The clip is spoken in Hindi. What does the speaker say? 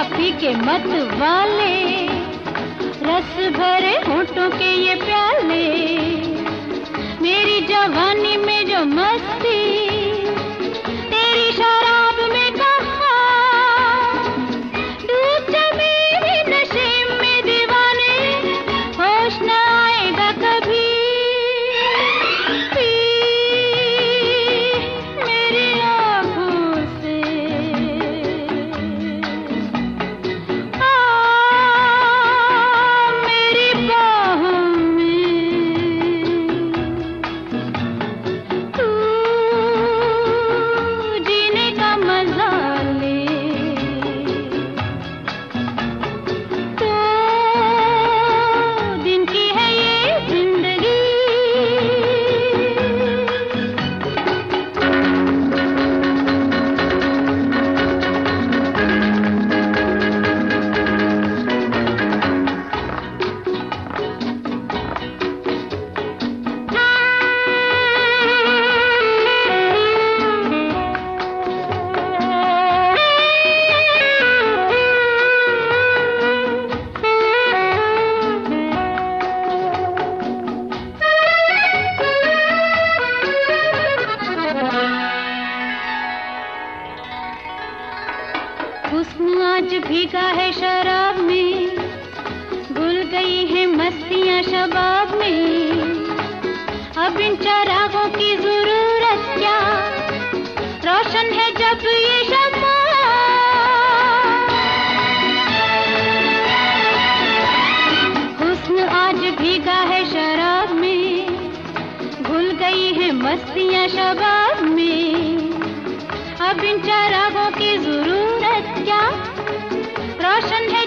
पी के मत वाले, रस भरे होठों के ये प्याले, मेरी जवानी में जो मस्ती तेरी शराब में कहा, डूब जा मेरे नशे में दीवाने, होश न आएगा कभी। पी मेरी आँखों से आ मेरी बाहों में, तू जीने का मजा ले, तो दिन की है ये जिंदगी। हुस्न आज भीगा है शराब में, भूल गई है मस्तियाँ शबाब में, अब इन चरागों की जरूरत क्या, रोशन है जब ये शम्मा। हुस्न आज भीगा है शराब में, भूल गई है मस्तियाँ शबाब में, अब इन चरागों की जरूरत क्या, रोशन है